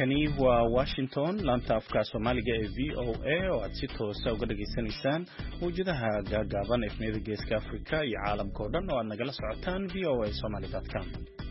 halkani waa Washington laanta afka Soomaaliga ee VOA oo aad si toos ah uga dhageysanaysaan mowjadaha gaagaaban ee geeska Afrika iyo caalamka oo dhan oo aad nagala socotaan voasomali.com.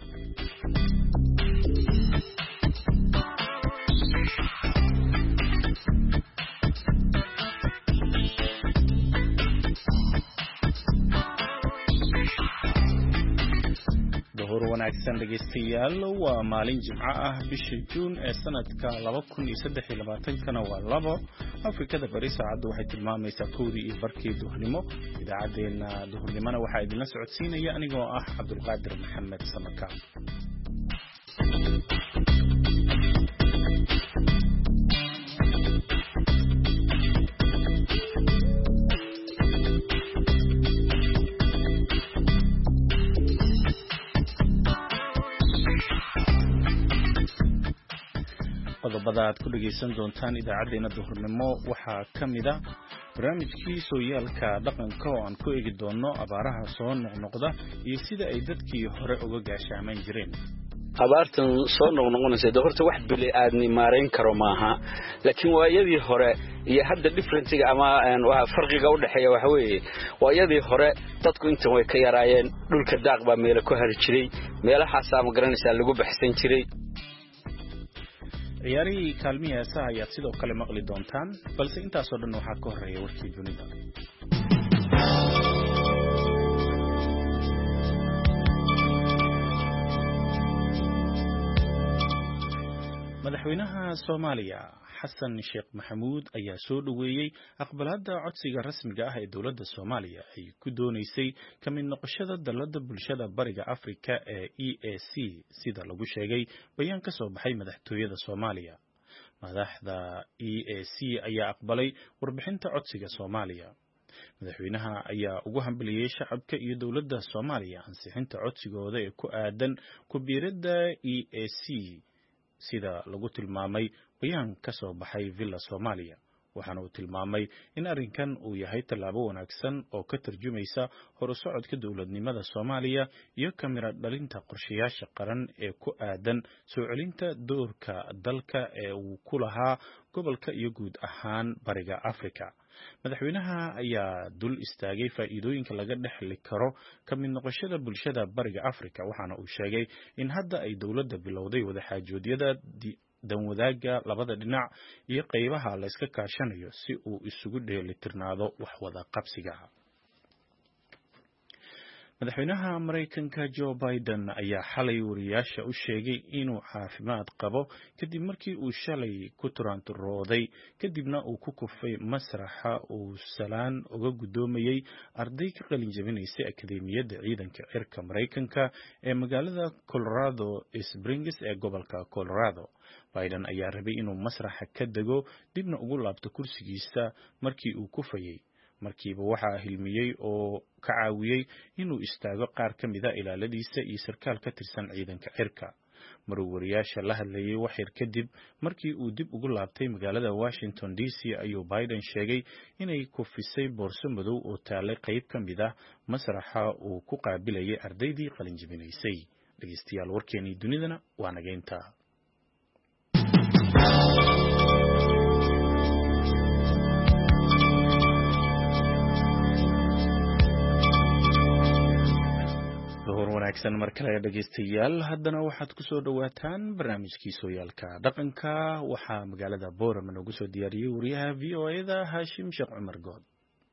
wanaagsan dhageystayaal waa maalin Jimco ah bisha June ee sanadka 2023 kana waa 2 Afrikada Bari saacadu waxay tilmaamaysaa 1:00 duhurnimo idaacadeena duhurnimona waxa idin la socodsiinaya anigoo ah Cabdulqaadir Maxamed Samaka. qodobada aad ku dhageysan doontaan idaacadeena duhurnimo waxaa kamid ah barnaamijkii sooyaalka dhaqanka oo aan ku eegi doono abaaraha soo noqnoqda iyo sida ay dadkii hore uga gaashaaman jireen. abaartan soo noqnoqonaysa horta wax bili aadni maareyn karo maaha, laakiin waayadii hore iyo hadda differentiga ama farqiga u dhaxeeya waxa weeye waayadii hore dadku inta way ka yaraayeen, dhulka daaq baa meel ku har jiray, meelahaas ama garanaysa lagu baxsan jiray. ciyaarihii kaalmihiisa ayaad sidoo kale maqli doontaan, balse intaas oo dhan waxaa ka horeeya warkii dunida. madaxweynaha Soomaaliya Xasan Sheekh Maxamuud ayaa soo dhaweeyay aqbalaadda codsiga rasmiga ah ee dawladda Soomaaliya ay ku doonaysay ka mid noqoshada dalada bulshada Bariga Afrika ee EAC sida lagu sheegay bayaan ka soo baxay madaxtooyada Soomaaliya. madaxda EAC ayaa aqbalay warbixinta codsiga Soomaaliya. madaxweynaha ayaa ugu hambaliyay shacabka iyo dawladda Soomaaliya ansixinta codsigooda ee ku aadan ku biirada EAC sida lagu tilmaamay bayaan ka soo baxay Villa Soomaaliya. waxaana uu tilmaamay in arrinkan uu yahay tallaabo wanaagsan oo ka tarjumaysa horusocodka dawladnimada Soomaaliya iyo kamira dhalinta qorshayaasha qaran ee ku aadan soo celinta doorka dalka ee uu ku lahaa gobolka iyo guud ahaan Bariga Afrika. madaxweynaha ayaa dul istaagay faa'iidooyinka laga dhaxli karo ka mid noqoshada bulshada Bariga Afrika, waxaana uu sheegay in hadda ay dawladda bilowday wada xaajoodyada danwadaaga labada dhinac iyo qaybaha la iska kaashanayo si uu isugu dheelitirnaado wax wada qabsiga. madaxweynaha Mareykanka Joe Biden ayaa xalay wariyaasha u sheegay inuu caafimaad qabo kadib markii uu shalay ku turaanturooday kadibna uu ku kufay masraxa uu salaan uga gudoomayay arday ka qalin jabinaysay akademiyadda ciidanka cirka Mareykanka ee magaalada Colorado Springs ee gobolka Colorado. Biden ayaa rabay inuu masraxa ka dago dibna ugu laabto kursigiisa markii uu kufayay. markiiba waxaa hilmiyay oo ka caawiyay inuu istaago qaar ka mid ah ilaaladiisa iyo sarkaal ka tirsan ciidanka cirka. maruu wariyaasha la hadlayay waxyar kadib markii uu dib ugu laabtay magaalada Washington DC ayuu Biden sheegay inay kufisay boorso madow oo taalay qayb ka mid ah masraxa uu ku qaabilayay ardaydii qalin jabinaysay. dhageystayaal warkeenii dunidana waa nageynta. wanaagsan markale dhageystayaal, haddana waxaad ku soo dhawaataan barnaamijkii sooyaalka dhaqanka. waxaa magaalada Boorama noogu soo diyaariyay wariyaha VOA-da Hashim Sheekh Cumar Good.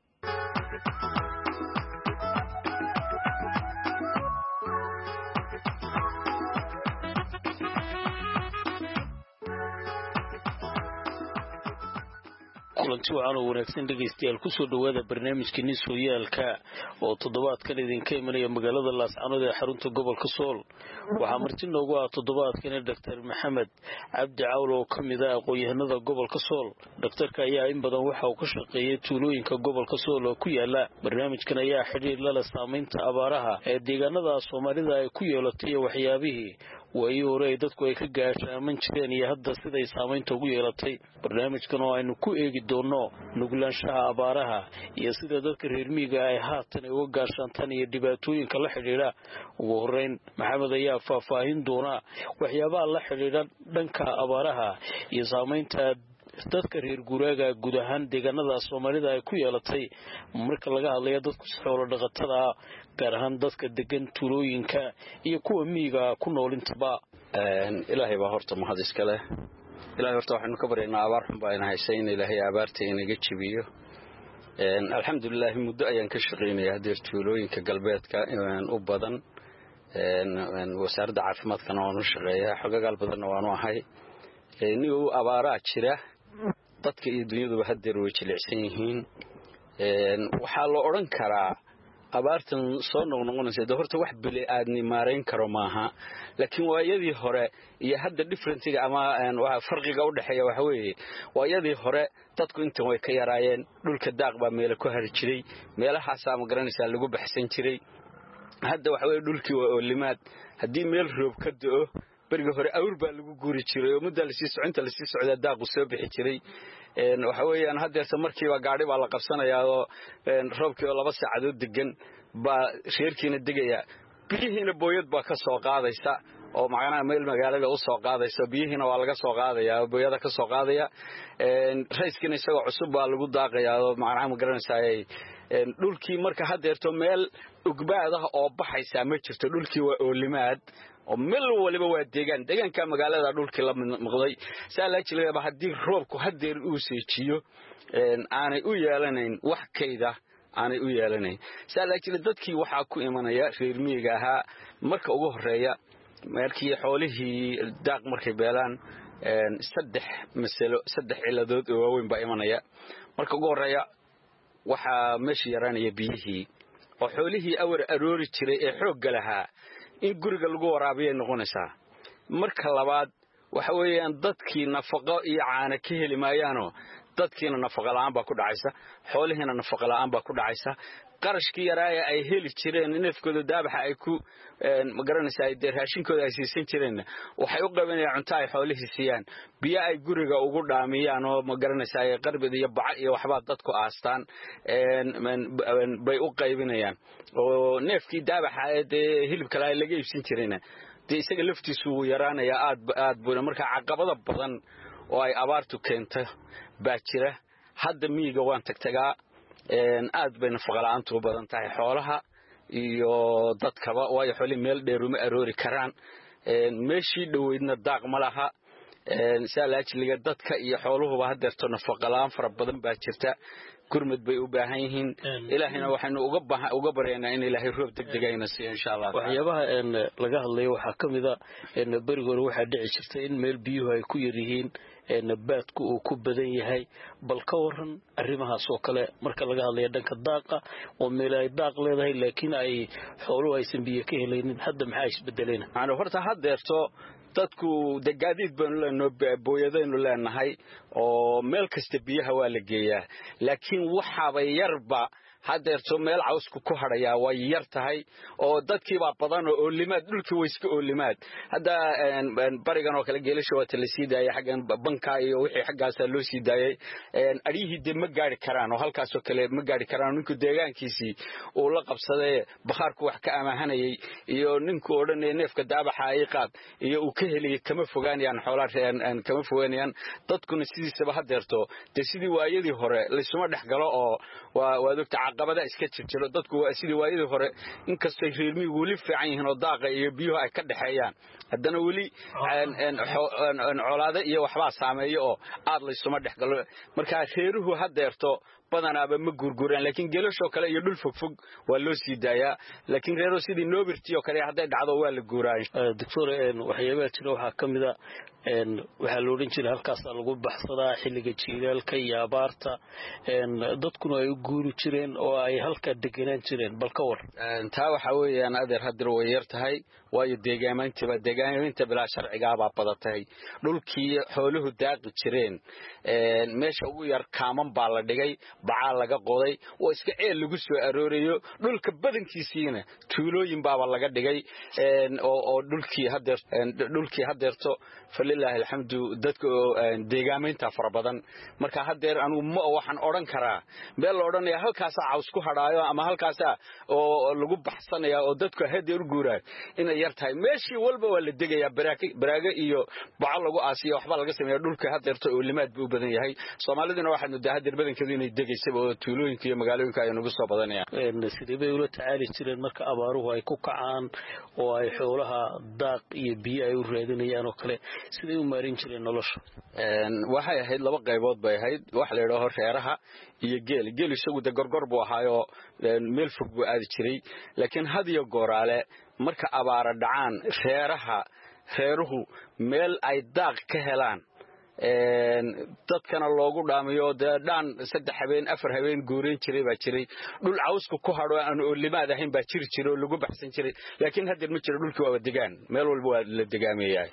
kulanti wacan oo wanaagsan dhegeystayaal ku soo dhawaada barnaamijkeeni sooyaalka oo toddobaadkan idinka imanaya magaalada Laascaanood ee xarunta gobolka Sool. waxaa marti noogu ah toddobaadkan Dr. Maxamed Cabdi Cawl oo kamid ah aqoonyahanada gobolka Sool. Dr. ayaa in badan waxa uu ka shaqeeyay tuulooyinka gobolka Sool oo ku yaala. barnaamijkan ayaa xiriir la leh saameynta abaaraha ee deegaanada Soomaalida ay ku yeelatay waxyaabihii waayii hore ay dadku ay ka gaashaaman jireen iyo hadda siday saamaynta ugu yeelatay. barnaamijkan oo aynu ku eegi doonno nuglaanshaha abaaraha iyo sida dadka reer miyiga ay haatan ay uga gaashaantaan iyo dhibaatooyinka la xidhiidha. ugu horreyn maxamed ayaa faahfaahin doona waxyaabaha la xidhiidha dhanka abaaraha iyo saamaynta dadka reer guuraaga guud ahaan deegaanada Soomaalida ay ku yeelatay marka laga hadlayo dadku xoolo dhaqatada gaar ahaan dadka degan tuulooyinka iyo kuwa miyiga ku nool intaba. ilaahay baa horta mahad iska leh. ilaahay horta waxaanu ka baryaynaa abaar xun baa ina haysay in ilaahay abaarta inaga jabiyo. alxamdulillaah muddo ayaan ka shaqeynaya hadeer tuulooyinka galbeedka u badan wasaaradda caafimaadkana waanu shaqeeyaa xogagaal badanna waanu ahay. nigu abaaraa jira dadka iyo dunyaduba hadeer way jilicsan yihiin. waxaa la odhan karaa abaartan soo noqnoqonaysa horta wax bili aadni maarayn karo maaha, laakiin waayadii hore iyo hadda differentiga ama farqiga u dhaxeeya waxa weeye waayadii hore dadku intan way ka yaraayeen, dhulka daaq baa meel ku hari jiray, meelahaas ama garanaysaa lagu baxsan jiray. hadda waxa weeye dhulkii waa oolimaad. haddii meel roob ka da'o bariga hore awr baa lagu guuri jiray oo muddo la sii socda daaqu soo bixi jiray. waxa weeyaan hadeerta markiiba gaadhi baa la qabsanayaa oo roobkii oo 2 saacadood degan baa reerkiina degaya, biyihiina booyad baa ka soo qaadaysa oo macnaha meel magaalada u soo qaadaysa, biyihiina waa laga soo qaadayaa booyada ka soo qaadaya. rayskiina isagoo cusub baa lagu daaqayaa oo macnaha ma garanaysaa dhulkii marka hadeerto meel ugbaad ah oo baxaysa ma jirto. dhulkii waa oolimaad oo meel waliba waa deegaanka magaalada dhulkii la maqday. saala jileeba hadii roobku hadeer uu seejiyo aanay u yeelanayn wax kayda aanay u yeelanayn. saala jile dadkii waxa ku imanaya reer miyiga ahaa marka ugu horeeya markii xoolihii daaq markay beelaan 3 ciladood oo waaweyn baa imanaya. marka ugu horeeya waxa meeshii yaraanaya biyihii oo xoolihii awar aroori jiray ee xoog galaha in guriga lagu waraabiyo noqonaysaa. marka labaad waxa weeyaan dadkii nafaqo iyo caana ka heli maayaano dadkiina nafaqo la'aan baa ku dhacaysa, xoolihiina nafaqo la'aan baa ku dhacaysa. qarashkii yaraaya ay heli jireen neefkooda daabaxa ay ku ma garanaysaa raashinkooda ay siisan jireen waxay u qabanayaan cunto ay xoolihii siiyaan, biyo ay guriga ugu dhaamiyaan oo ma garanaysaa qarbid iyo bac iyo waxba dadku aastaan bay u qaybinayaan. oo neefkii daabaxa ee hilibka laga iibsan jireen isaga laftiisu wuu yaraanayaa aad buu marka caqabada badan oo ay abaartu keento baa jira. hadda miyiga waan tagtagaa aad bay nafaqo la'aantu u badan tahay xoolaha iyo dadkaba, waayo xoolihii meel dheer uma aroori karaan. meeshii dhoweydna daaq ma laha. saalaajiliga dadka iyo xooluhuba hadeerto nafaqo la'aan fara badan baa jirta. gurmad bay u baahan yihiin. ilaahina waxaanu uga baryaynaa in ilaahay roob degdegayna siiyo insha Allah. waxyaabaha laga hadlayo waxaa ka mid ah bariga hore waxaa dhici jirtay in meel biyuhu ay ku yar yihiin nabaadku uu ku badan yahay. bal ka waran arrimahaas oo kale marka laga hadlayo dhanka daaqa oo meel ay daaq leedahay laakiin ay xooluhu aysan biyo ka helaynin, hadda maxaa isbedelayna? horta hadeerto dadku degaadiid baanu leenahay, booyadaynu leenahay oo meel kasta biyaha waa la geeyaa, laakiin waxaaba yarba hadeerto meel cawsku ku hadhaya way yar tahay oo dadkii baa badan oo oolimaad dhulkii way iska oolimaad. hadda barigan oo kale geelasha waa la sii daayay, xaggan banka iyo wixii xaggaas loo sii daayay. arihii de ma gaari karaan oo halkaas oo kale ma gaari karaan. ninku deegaankiisii uu la qabsaday bakhaarku wax ka amahanayay iyo ninku odhanay neefka daabaxa ay qaad iyo uu ka helay kama fogaanayaan xoolaha kama fogaanayaan. dadkuna sidiisaba hadeerto de sidii waayadii hore la isuma dhaxgalo oo waa dadka caqabada iska jirjiro. dadku sidii waayadii hore inkastoo reer miyigu weli fiican yihiin oo daaqa iyo biyuhu ay ka dhaxeeyaan, haddana weli colaado iyo waxbaa saameeyo oo aad la isuma dhexgalo. marka reeruhu hadeerto badanaaba ma gurguraan, laakiin geelashoo kale iyo dhul fogfog waa loo sii daayaa. laakiin reero sidii noobirtii oo kale hadday dhacdo waa la guuraa. doctor waxyaabaha jira waxaa ka mid ah waxaa la odhan jiray halkaasaa lagu baxsadaa xilliga jiilaalka iyo abaarta. dadkuna ay u guuri jireen oo ay halka deganaan jireen bal ka war taa waxa weeyaan adeer hadir way yar tahay waayo deegaamaynta bilaa sharciga baa badatay dhulkii xooluhu daaqi jireen meesha ugu yar kaaman baa la dhigay bacaa laga qoday oo iska ceel lagu soo aroorayo dhulka badankiisiina tuulooyin baaba laga dhigay oo dhulkii hadeerto falilaahi alxamdu dadka deegaamaynta fara badan marka hadeer anigu ma waxaan odhan karaa meel la odhanaya halkaasaa caws ku hadhaayo ama halkaasaa oo lagu baxsanaya oo dadku hadeer u guuraayo inay yar tahay meeshii walba waa la degayaa baraago iyo baco lagu aasiyo waxba laga sameeya dhulka hadeerto oo limaad buu u badan yahay soomaaliduna waxaad moodaa hadeer badankeedu inay degaysaba oo tuulooyinka iyo magaalooyinka ay nagu soo badanayaan sidee bay ula tacaali jireen marka abaaruhu ay ku kacaan oo ay xoolaha daaq iyo biyo ay u raadinayaan oo kale siday u maarin jireen nolosha waxay ahayd laba qaybood bay ahayd wax la yidhaaho reeraha iyo geel isagu de gorgor buu ahaayoo meel fog buu aadi jiray laakiin had iyo gooraale marka abaara dhacaan reeruhu meel ay daaq ka helaan dadkana loogu dhaamiyo dee dhaan 3 habeen 4 habeen guureen jiray baa jiray dhul cawsku ku hadho aan oo limaad ahayn baa jiri jiray oo lagu baxsan jiray laakiin hadda ma jiro dhulkii waa degaan meel walba waa la degaameeyay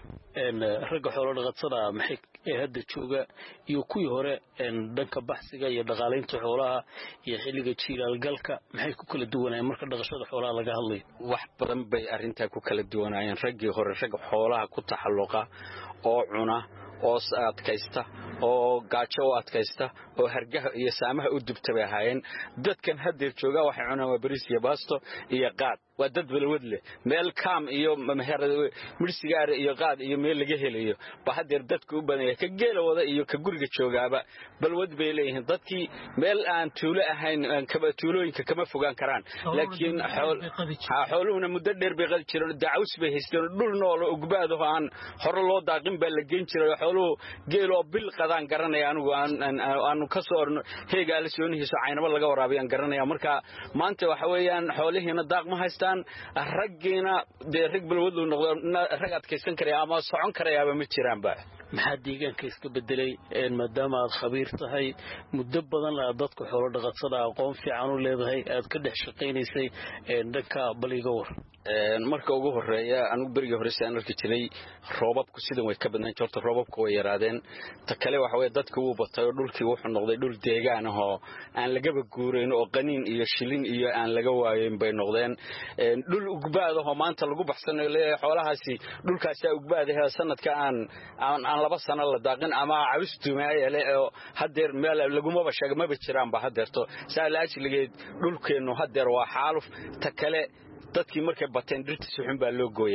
ragga xoolo dhaqatada maxay hadda jooga iyo kuwii hore dhanka baxsiga iyo dhaqaalaynta xoolaha iyo xilliga jiilaalgalka maxay ku kala duwanayeen marka dhaqashada xoolaha laga hadlayo wax badan bay arrintaa ku kala duwanayeen raggii hore rag xoolaha ku taxalluqa oo cuna oo adkaysta oo gaajo u adkaysta oo hargaha iyo saamaha u dubtay ahaayeen dadkan hadeer jooga waxay cunaan waa bariis iyo baasto iyo qaad waa dad balwad leh meel kaam iyo mirsigaar iyo qaad iyo meel laga helayo ba hadeer dadku u badan yahay ka geela wada iyo ka guriga joogaaba balwad bay leeyihiin dadkii meel aan tuulo ahayn tuulooyinka kama fogaan karaan laakiin xooluhuna muddo dheer bay qadi jireen dacaws bay haysteen dhul nool oo ugbaado aan hore loo daaqin baa la geyn jiray xooluhu geelo bil qadaan garanaya anigu aan ka soo orno heegaa la soonihiisa caynaba laga waraabiyaan garanaya marka maanta waxa weeyaan xoolihiina daaq ma haystaan raggiina dee rag balwad uu noqdo rag adkaysan karaya ama socon karayaaba ma jiraanba maxaa deegaanka iska bedelay maadaama aad khabiir tahay muddo badan aad dadka xoolo dhaqatada aqoon fiican u leedahay aad ka dhex shaqaynaysay dhanka baliga war marka ugu horeeya anigu berigii hore saan arki jiray roobabku sidan way ka badnaan jirto roobabku way yaraadeen ta kale waxa weeye dadku wuu batay oo dhulkii wuxuu noqday dhul deegaan ah oo aan lagaba guureyn oo qaniin iyo shilin iyo aan laga waayeyn bay noqdeen dhul ugbaad ah oo maanta lagu baxsanayo leeyahay xoolahaasi dhulkaasi ugbaad ah sanadka aan 2 sano la daaqin ama caws dumaayale oo hadeer meel laguma bashaga ma jiraanba hadeerto saalaajligeed dhulkeenu hadeer waa xaaluf ta kale dadkii markay bateen dhirta si xun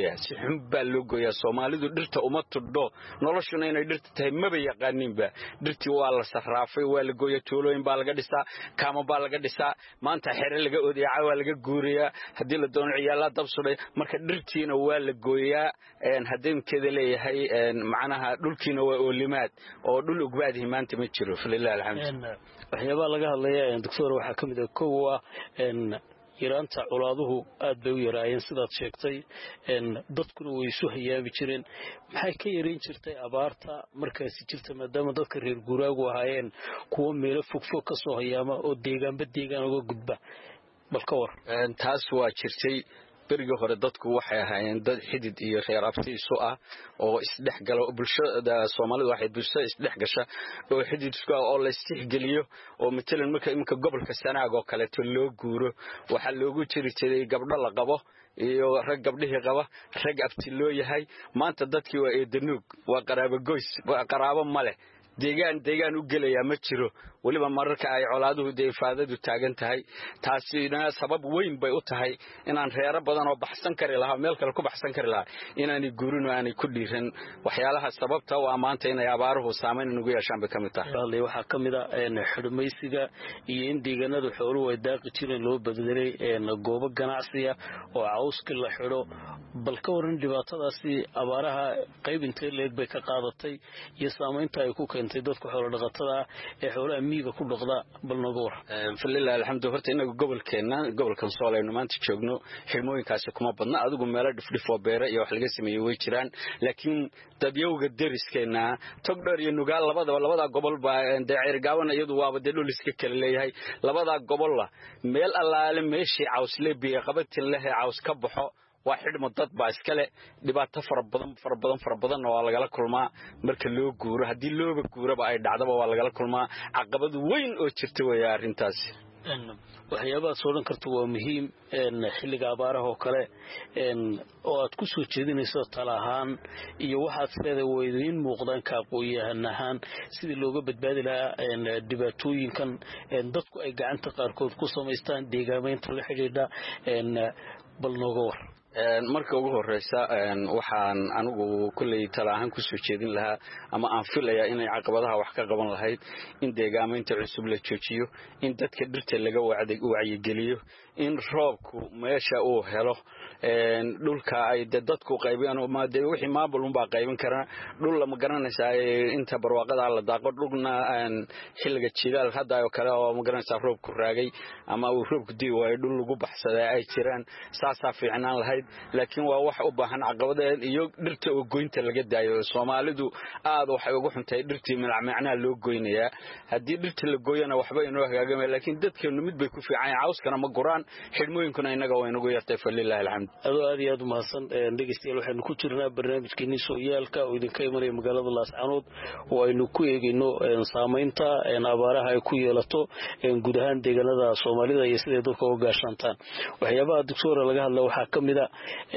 baa loo gooyaa Soomaalidu dhirta uma tudho noloshuna inay dhirta tahay ma yaqaaninba dhirtii waa la sarraafay waa la gooyaa tuulooyin baa laga dhisaa kaama baa laga dhisaa maanta xere laga odeeyaa waa laga guuriyaa hadii la doono ciyaala dab suday marka dhirtiina waa la gooyaa hadeenkeeda leeyahay macnaha dhulkiina waa oolimaad oo dhul ugbaadii maanta ma jiro falilaahi alxamd waxyaaba laga hadlayaa doctor waxa kamid ah koowa yaraanta culaaduhu aad bay u yaraayeen sidaad sheegtay dadkuna way isu hayaabi jireen maxay ka yareyn jirtay abaarta markaasi jirta maadaama dadka reer guuraagu ahaayeen kuwa meelo fogfog ka soo hayaama oo deegaanba deegaan uga gudba bal ka war taas waa jirtay berigii hore dadku waxay ahaayeen dad xidid iyo reer abti isu ah oo isdhexgalo bulshada Soomaalidu waxay bulshada isdhexgasha oo xidid isku ah oo la istixgeliyo oo matalan marka gobolka Sanaag oo kale loo guuro waxa loogu jiri jiray gabdho la qabo iyo rag gabdhihii qaba rag abti loo yahay maanta dadkii waa eedanuug waa qaraabo goys waa qaraabo male deegaan u gelaya ma jiro waliba mararka ay colaaduhu deefaadadu taagan tahay taasina sabab weyn bay u tahay inaan reero badan oo baxsan kari lahaa meel kale ku baxsan kari lahaa inaan guurin oo aan ku dhiiran waxyaalaha sababta waa maanta inay abaaruhu saameyn ugu yeeshaan bay kamid tahay waxa kamid ah xidhmaysiga iyo in deegaanada xooluhu ay daaqi jireen loo bedelay goobo ganacsiga oo cawska la xidho bal ka waran dhibaatadaasi abaaraha qayb intee leeg bay ka qaadatay iyo saameynta ay ku keentay dadka xoolo dhaqatada ee xoolaha miyiga ku dhaqda bal nooga war falilah alxamdu horta inagu gobolkan Sool aynu maanta joogno xirmooyinkaasi kuma badna adigu meelo dhifdhif oo beera iyo wax laga sameeyo way jiraan laakiin dadyowga deriskeena Togdheer iyo Nugaal labada gobol baa Ceergaawan iyadu waaba dhul iska kala leeyahay labada gobol meel allaale meeshii cawsle biyo qabatin leh caws ka baxo waa xidhmo dad baa iska leh dhibaato fara badan oo laga kulmaa marka loo guuro hadii looba guuraba ay dhacdaba waa laga kulmaa caqabad weyn oo jirta way arintaasi waxyaabaha soo dhan karto waa muhiim xilliga abaaraha oo kale oo aad ku soo jeedinayso talahaan iyo waxaad leedahay weydiin muuqdaan ka aqoon-yahanahan sidii looga badbaadi lahaa dhibaatooyinkan dadku ay gacanta qaarkood ku samaystaan deegaamaynta la xidhiidha bal nooga war marka ugu horeysa waxaan anigu kulay talaahan ku soo jeedin lahaa ama aan filayaa inay caqabadaha wax ka qaban lahayd in deegaamaynta cusub la joojiyo in dadka dhirta laga wacyigeliyo in roobku meesha uu helo dhulka ay dadku qaybiyaan ma wixii maamul baa qaybin kara dhul lama garanaysaa inta barwaaqada la daaqo dhulna xilliga jiilaal hadda oo kale oo ma garanaysaa roobku raagay ama uu roobku dii waayo dhul lagu baxsaday ay jiraan saasa fiicnaan lahayd laakiin waa wax u baahan caqabadeen iyo dhirta oo goynta laga daayo Soomaalidu aad waxay ugu xuntay dhirtii macnaa loo goynayaa hadii dhirta la gooyana waxba inoo hagaagama laakiin dadkeenu mid bay ku fiican cawskana ma guraan xidhmooyinkuna inaga way nagu yartay falilah alxamd aad iyo aad mahadsan dhegeystayaal waxaanu ku jirnaa barnaamijkeeni Sooyaalka oo idinka imanaya magaalada Laascaanood oo aynu ku eegayno saameynta abaaraha ay ku yeelato guud ahaan deegaanada Soomaalida iyo sida dadka uga gaashantaan waxyaabaha doctora laga hadlay waxa kamid ah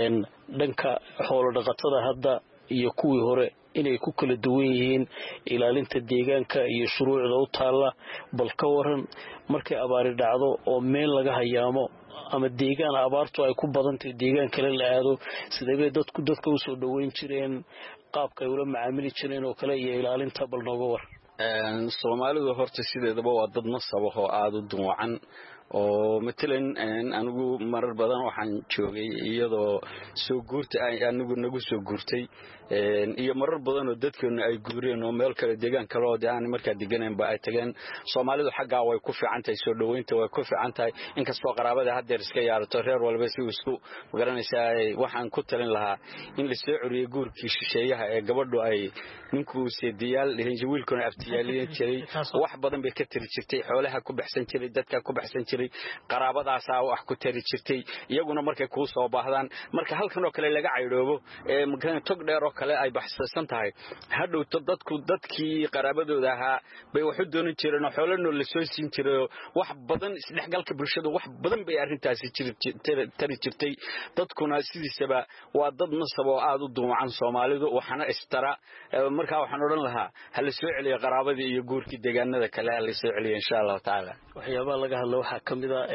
dhanka xoolo dhaqatada hadda iyo kuwii hore inay ku kala duwan yihiin ilaalinta deegaanka iyo shuruucda u taala bal ka waran markay abaari dhacdo oo meel laga hayaamo ama deegaan abaartu ay ku badantay deegaan kale la aado sidee dadka u soo dhaweyn jireen qaabka ay ula macaamili jireen oo kale iyo ilaalinta bal nooga war Soomaalidu horta sideedaba waa dad nasab oo aad u duucan oo matalan anigu marar badan waxaan joogay iyadoo soo guurtay anigu nagu soo guurtay iyo marar badan oo dadkeenu ay guureen oo meel kale deegaan kale oo aan markaa deganeen ba ay tageen Soomaalidu xagga way ku fiicantahay soo dhaweynta way ku fiicantahay inkastoo qaraabada hadda iska yaarato reer walba si isku garanaysaa waxaan ku talin lahaa in la soo curiyo guurkii shisheeyaha ee gabadhu ay ninku seediyaal wiilkuna aftiyaaliin jiray wax badan bay ka tiri jirtay xoolaha ku baxsan jiray dadka ku baxsan jiray qaraabadaas wax ku tiri jirtay iyaguna markay ku soo baahdaan marka halkan oo kale laga caydhoobo Togdheer oo kale ay baxsan tahay hadhowto dadkii qaraabadooda ahaa bay wax u doonan jireen xoolano la soo siin jiray wax badan isdhexgalka bulshada wax badan bay arintaasi tiri jirtay dadkuna sidiisaba waa dad nasab oo aad u duucan Soomaalidu waxana istara marka waxaan oran lahaa hal soo celiyo qaraabadii iyo guurkii deegaanada kale hal soo celiyo insha Allah taala waxyaabaha laga hadlo waxa kamid ah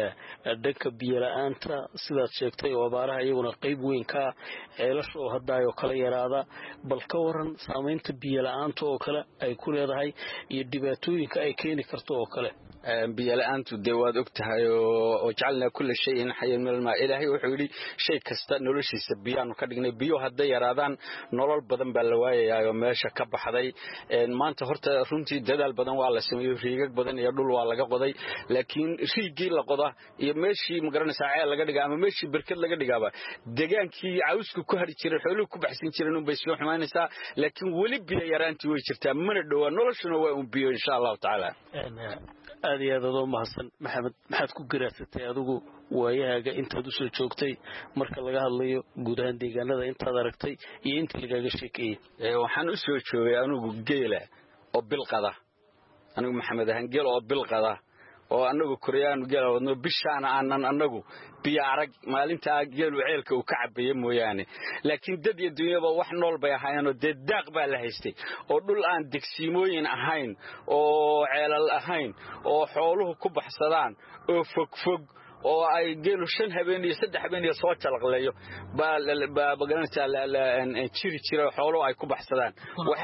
dhanka biyo la'aanta sidaad sheegtay oo abaaraha iyaguna qayb weyn ka ceelasho oo hadda ay kala yaraada bal ka waran saameynta biyo la'aanta oo kale ay ku leedahay iyo dhibaatooyinka ay keeni karto oo kale biyo la'aantu deewaad ogtahay oo jacalna kulli shay in hay'an meel ma ilaahay wuxuu yiri shay kasta noloshiisa biyaanu ka dhignay biyo hadda yaraadaan nolol badan baa la waayayo meesha ka baxday maanta horta runtii dadaal badan waa la sameeyay riigag badan iyo dhul waa laga qoday laakiin riigii la qoda iyo meeshii magaranaysaa ceel laga dhigaa ama meeshii barkad laga dhigaaba deegaankii cawsku ku hari jiray xooluhu ku baxsan jireen bay soo xumaanaysaa laakiin wali biyo yaraantii way jirtaa mana dhawa noloshuna waa un biyo insha Allah taala aad iyo aad oo mahadsan maxamed maxaad ku garaasatay adigu waayahaaga intaad u soo joogtay marka laga hadlayo guud ahaan deegaanada intaad aragtay iyo inta lagaga sheekeeyay waxaan u soo joogay anigu geela oo bilqada anigu maxamed ahaan geel oo bilqada oo anagu Korean geel wadno bishaana aanan anagu biyo arag maalinta geelu ceelka uu ka cabeeyay mooyaane laakiin dad iyo dunyaba wax nool bay ahaayeen oo daaq baa la haystay oo dhul aan degsiimooyin ahayn oo ceelal ahayn oo xooluhu ku baxsadaan oo fog oo ay geelu 5 habeen iyo 3 habeen iyo soo jalaqleeyo baa magaranaysaa la jiri xoolo ay ku baxsadaan wax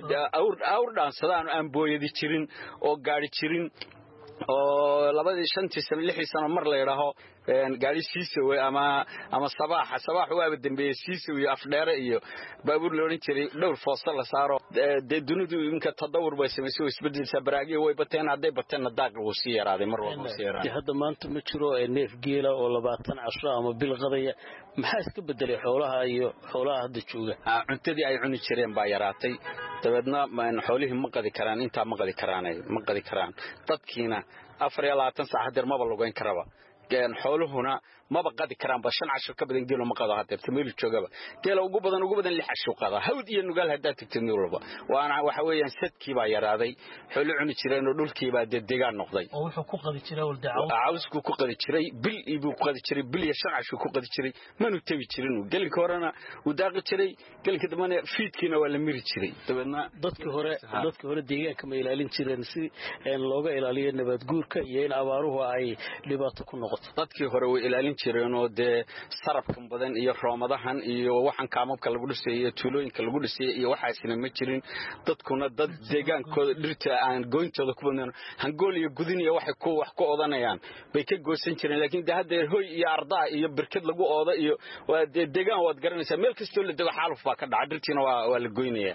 awr dhaansadaan aan booyadi jirin oo gaari jirin oo 2 5 6 sano mar la yiraahdo gaari Siisowe ama sabaax waaba dambeeyay Siisowe iyo afdheere iyo baabuur loo oran jiray dhowr foosal la saaro dunidu inka tadawur bay sameysay isbeddelka baraagiyo way bateen haday bateen daaq uu sii yaraaday mar walba sii yaraaday hadda maanta ma jiro neef geela oo 20 casho ama bil qadaya maxaa iska bedelay xoolaha hadda jooga cuntadii ay cuni jireen baa yaraatay dabadna xoolihii ma qadi karaan inta ma qadi karaan dadkiina 24 saac hadir ma lugayn karaba xooluhuna ma qadi karaan ba 5 casho ka badan geelo ma qado hadir tamil joogaba geelo ugu badan 6 casho qada hawd iyo nugaal hadaa tagtay walba waana waxa weeyaan sadkii baa yaraaday xoolo cuni jireen oo dhulkii baa deegaan noqday oo wuxuu ku qadi jiray waldacaw caawsku ku qadi jiray bil ibu ku qadi jiray bil iyo 5 casho ku qadi jiray manu tabi jirin geelka horena uu daaqi jiray geelka damana fiidkiina waa la miri jiray dabadna dadkii hore deegaanka ma ilaalin jireen si looga ilaaliyo nabad guurka iyo in abaaruhu ay dhibaato ku noqoto dadkii hore way ilaalin jireen oo sarafkan badan iyo roomadahan iyo waxan kaamabka lagu dhisay iyo tuulooyinka lagu dhisay iyo waxaasina ma jirin dadkuna dad deegaankooda dhirta aan gooyntooda ku badan hangool iyo gudin iyo wax ku odanayaan bay ka goosan jireen laakiin hadda hoy iyo ardaa iyo birkad lagu ooda iyo waa deegaan waad garanaysaa meel kasta la dego xaaluf baa ka dhaca dhirtiina waa la gooynaya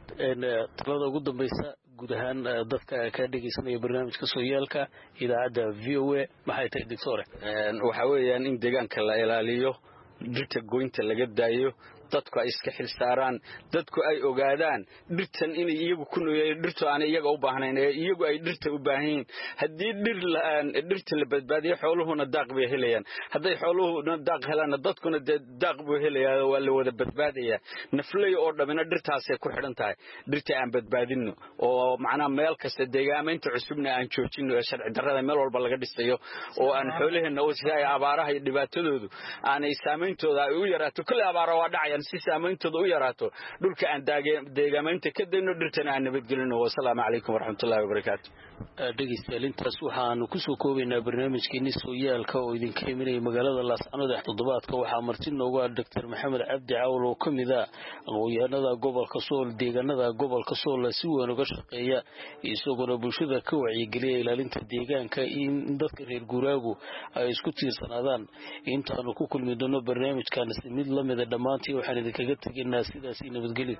talada ugu dambaysa guud ahaan dadka ka dhageysanaya barnaamijka Sooyaalka idaacada VOA maxay tahay doctor waxa weeyaan in deegaanka la ilaaliyo dhirta gooynta laga daayo dadku ay iska xil saaraan dadku ay ogaadaan dhirtan in iyagu ku nooyay dhirtu aan iyaga u baahnayn iyagu ay dhirta u baahan hadii dhirta la badbaadiyo xooluhuna daaq bay helayaan haday xooluhuna daaq helaan dadkuna daaq buu helayaa waa la wada badbaadaya naflay oo dhamina dhirtaas ay ku xidhan tahay dhirta aan badbaadino oo macna meel kasta deegaamaynta cusubna aan joojino ee sharci darrada meel walba laga dhisayo oo aan xoolaheena oo sida ay abaaraha iyo dhibaatadoodu aanay saameyntooda ay u yaraato kale abaara waa dhacay si saameyntooda u yaraato dhulka aan deegaamaynta ka dayno dhirtana aan nabadgelino wassalaamu calaykum waraxmatullaahi wabarakaatu dhageystayaal intaas waxaanu ku soo koobaynaa barnaamijkeena Sooyaalka oo idinka imanaya magaalada Laascanood toddobaadka waxaa marti noogu ah Dr. Maxamed Cabdi Cawl oo kamid ah aqoonyahanada gobolka Sool deegaanada gobolka Sool si weyn uga shaqeeya isagoo bulshada ka wacyigeliya ilaalinta deegaanka in dadka reer guuraagu ay isku tiirsanaadaan intaanu ku kulmi doono barnaamijkan mid la mid ah dhamaantii waxaan idinkaga tagnaa sidaas nabadgelyo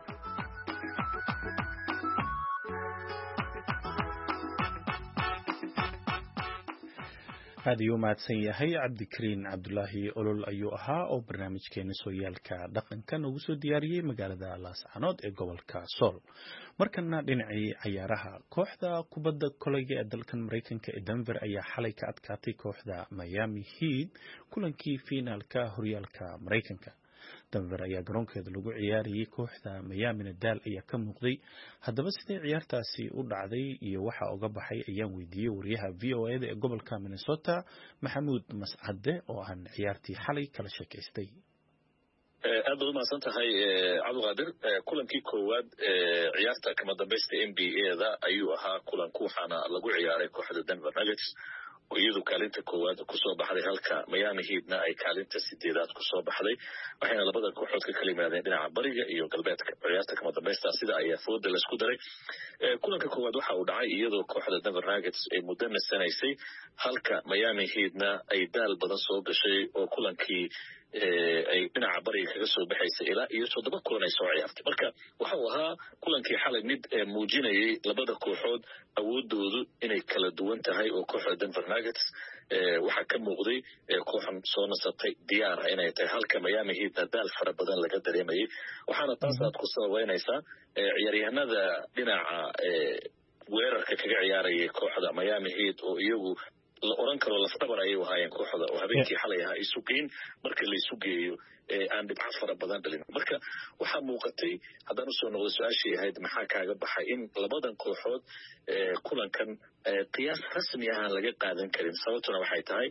aad ayuu mahadsan yahay cabdikariin cabdulaahi olol ayuu ahaa oo barnaamijkeena Sooyaalka dhaqankan ugu soo diyaariyay magaalada Laascanood ee gobolka Sool markana dhinacii ciyaaraha kooxda kubadda kolayga ee dalkan Mareykanka ee Denver ayaa xalay ka adkaatay kooxda Miami Heat kulankii finaalka horyaalka Mareykanka Denver ayaa garoonkeeda lagu ciyaarayay kooxda Miami Nadal ayaa ka muuqday haddaba sidee ciyaartaasi u dhacday iyo waxa uga baxay ayaan weydiiyay wariyaha VOA ee gobolka Minnesota Maxamuud Mascade oo aan ciyaartii xalay kala sheekaystay aad u maasan tahay Cabdiqaadir kulankii koowaad ciyaarta kama dambaysta NBA-da ayuu ahaa kulanku waxaana lagu ciyaaray kooxda Denver Nuggets iyadoo kaalinta koowaad ku soo baxday halka Miami Heatna ay kaalinta 8aad ku soo baxday waxayna labada kooxood ka kala yimaadeen dhinaca bariga iyo galbeedka ciyaarta kama dambaysta sida ayaa fooda la isku daray kulanka koowaad waxa uu dhacay iyadoo kooxda Denver Nuggets ay muddo nasanaysay halka Miami Heatna ay daal badan soo gashay oo kulankii ay dhinaca bariga kaga soo baxaysay ilaa iyo 7 kulan ay soo ciyaartay marka waxa uu ahaa kulankii xalay mid muujinayay labada kooxood awoodoodu inay kala duwan tahay oo kooxda Denver Nuggets waxa ka muuqday kooxan soo nasatay diyaar inay tahay halka Miami Heat daal fara badan laga dareemayay waxaana taas aad ku sababeynaysaa ciyaaryahanada dhinaca weerarka kaga ciyaarayay kooxda Miami Heat oo iyagu la oran karo lafdhabar ayay wahaayeen kooxda oo habeenkii xalay ahaa isu geyn marka la isu geeyo aan dhibco fara badan dhalin marka waxaa muuqatay haddaan usoo noqdo su-aashii ahayd maxaa kaaga baxay in labadan kooxood kulankan qiyaas rasmi ahaan laga qaadan karin sababtuna waxay tahay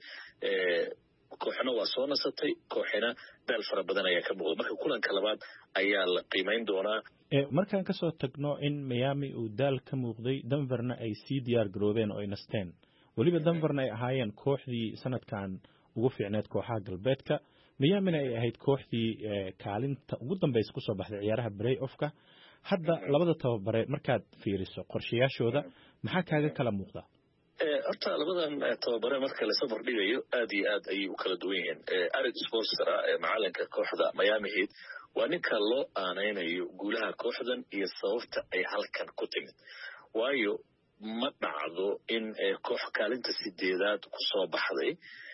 kooxna waa soo nasatay kooxina daal fara badan ayaa ka muuqda marka kulanka labaad ayaa la qiimeyn doonaa markaan kasoo tagno in Miami uu daal ka muuqday Denverna ay sii diyaar garoobeen oo ay nasteen waliba Denverna ay ahaayeen kooxdii sanadkan ugu fiicneed kooxaha galbeedka Miami ay ahayd kooxdii kaalinta ugu dambaysa ku soo baxday ciyaaraha play-offka hadda labada tababare markaad fiiriso qorshayaashooda maxaa kaaga kala muuqda horta labadan tababare marka la safar dhigayo aad iyo aad ayay u kala duwan yihiin Eric Spoelstra macalinka kooxda Miami Heat waa ninka loo aanaynayo guulaha kooxdan iyo sababta ay halkan ku timid waayo ma dhacdo in koox kaalinta 8aad ku soo baxday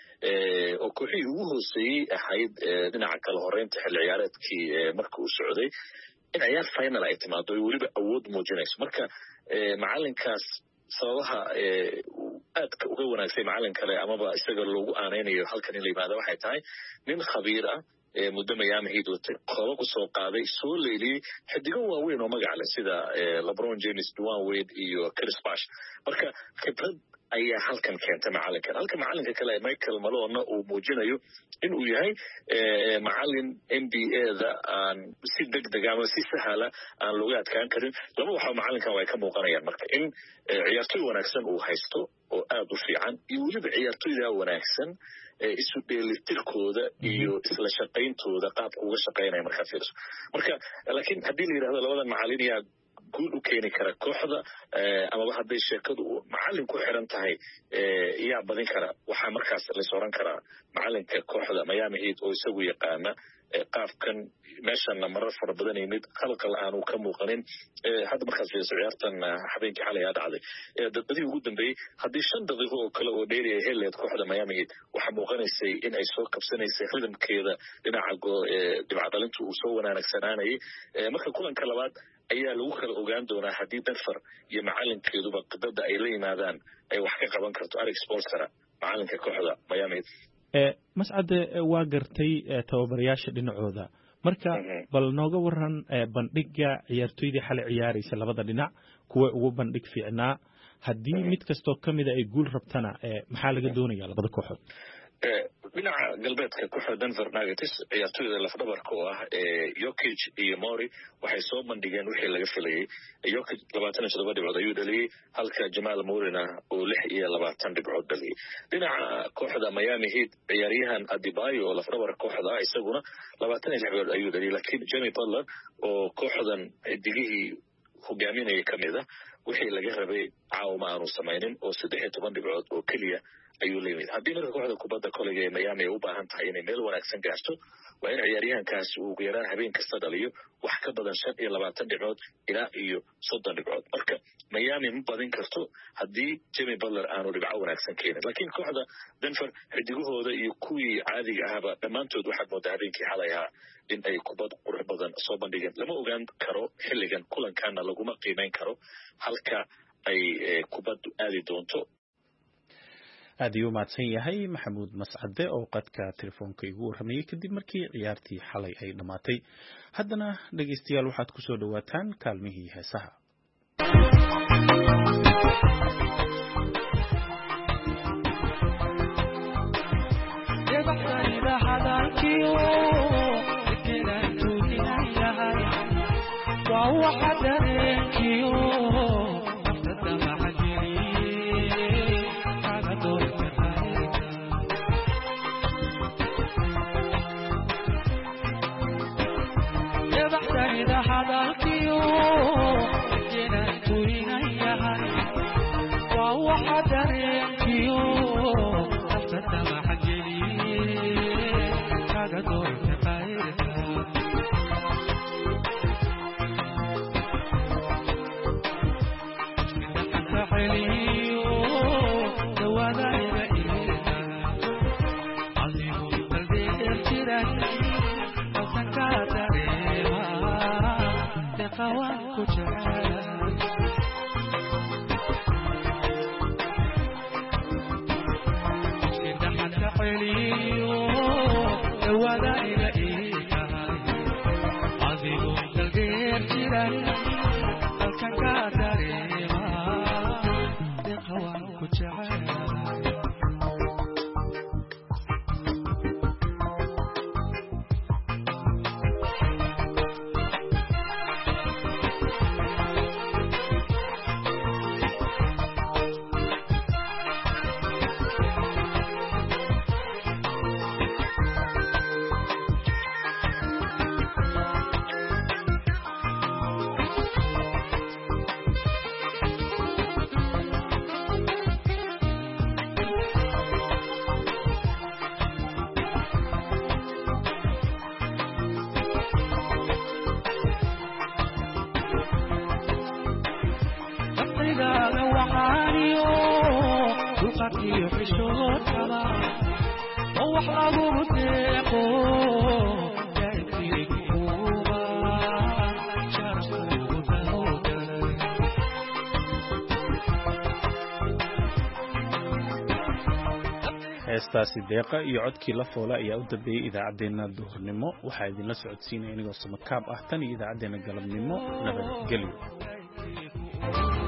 oo kooxii ugu hooseeyay ahayd dhinaca kala horeynta xilli ciyaareedkii marka uu socday in ciyaar final ay timaado ay weliba awood muujinayso marka macalinkaas sababaha aadka uga wanaagsan macalin kale amaba isaga loogu aanaynayo halkan in la yimaado waxay tahay nin khabiir ah muddo Miami Heat watay koobab u soo qaaday soo leeliyay xidigo waaweyn oo magac leh sida LeBron James, Dwayne Wade iyo Chris Bosh marka khibrad ayaa halkan keentay macalinkan halka macalinka kale Michael Malone uu muujinayo in uu yahay macalin NBA-da aan si degdeg ama si sahla aan looga adkaan karin laba waxa macalinkan way ka muuqanayaan marka in ciyaartoy wanaagsan uu haysto oo aad u fiican iyo weliba ciyaartoyda wanaagsan isu dheelitirkooda iyo isla shaqayntooda qaabka uga shaqaynaya markaa fiirso marka laakiin haddii la yidhahdo labadan macalin yaa guul u keeni kara kooxda amaba hadday sheekadu macalin ku xiran tahay yaa badin kara waxaa markaas la sooran karaa macalinka kooxda Miami Heat oo isagu yaqaana qaabkan meeshana marar fara badan yimid khalqal aanu ka muuqanin hadda markaas fiirso ciyaartan habeenkii xalay dhacday dadbadii ugu dambeeyay haddii 5 daqiiqo oo kale oo dheeri ah heleed kooxda Miami Heat waxa muuqanaysay in ay soo kabsanaysay ridamkeeda dhinaca dibcadalintu uu soo wanaagsanaanayay marka kulanka labaad ayaa lagu kala ogaan doonaa haddii Denver iyo macalinkeeduba qadada ay la yimaadaan ay wax ka qaban karto Eric Spoelstra macalinka kooxda Miami mascade waa gartay tababarayaasha dhinacooda marka bal nooga waran bandhiga ciyaartoydii xalay ciyaaraysa labada dhinac kuwa ugu bandhig fiicnaa haddii mid kastoo kamida ay guul rabtana maxaa laga doonayaa labada kooxood dhinaca galbeedka kooxda Denver Nuggets ciyaartoyda lafdhabarka oo ah Jokic iyo Murray waxay soo bandhigeen wixii laga filayay Jokic 27 dhibcood ayuu dhaliyay halka Jamal Murrayna oo 26 dhibcood dhaliyay dhinaca kooxda Miami Heat ciyaaryahan Adebayo oo lafdhabarka kooxda isaguna 26 dhibcood ayuu dhaliyay laakiin Jimmy Butler oo kooxdan xidigihii hogaaminaya kamid ah wixii laga rabay caawma aanu samaynin oo 13 dhibcood oo kaliya ayuu leeyahay haddii marka kooxda kubadda koleyga ee Miami ay u baahan tahay inay meel wanaagsan gaarto waa in ciyaaryahankaas uu ugu yaraan habeen kasta dhaliyo wax ka badan 25 dhibcood ilaa iyo 30 dhibcood marka Miami ma badin karto haddii Jimmy Butler aanu dhibco wanaagsan keenin laakiin kooxda Denver xidigahooda iyo kuwii caadiga ahaba dhammaantood waxaad moodaa habeenkii xalay ahaa in ay kubad qurux badan soo bandhigeen lama ogaan karo xilligan kulankaana laguma qiimeyn karo halka ay kubaddu aadi doonto aad ayuu mahadsan yahay maxamuud mascade oo qadka telefoonka igu warramayay kadib markii ciyaartii xalay ay dhammaatay haddana dhegaystayaal waxaad ku soo dhawaataan kaalmihii heesaha heestaasi deeqa iyo codkii la foole ayaa u dambeeyey idaacaddeenna duhurnimo waxaa idinla socodsiinaya inigoo samakaab ah tan iyo idaacaddeenna galabnimo nabadgelyo